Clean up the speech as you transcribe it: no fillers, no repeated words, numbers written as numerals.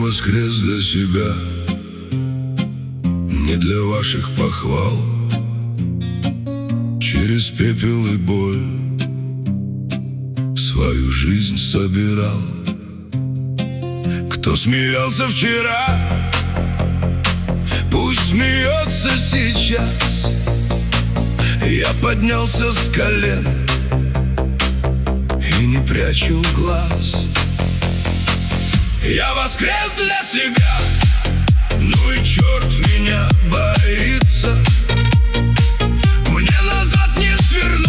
воскрес для себя, не для ваших похвал. Через пепел и боль свою жизнь собирал. Кто смеялся вчера, пусть смеется сейчас. Я поднялся с колен и не прячу глаз. Я воскрес для себя, ну и черт меня боится. Мне назад не свернуть.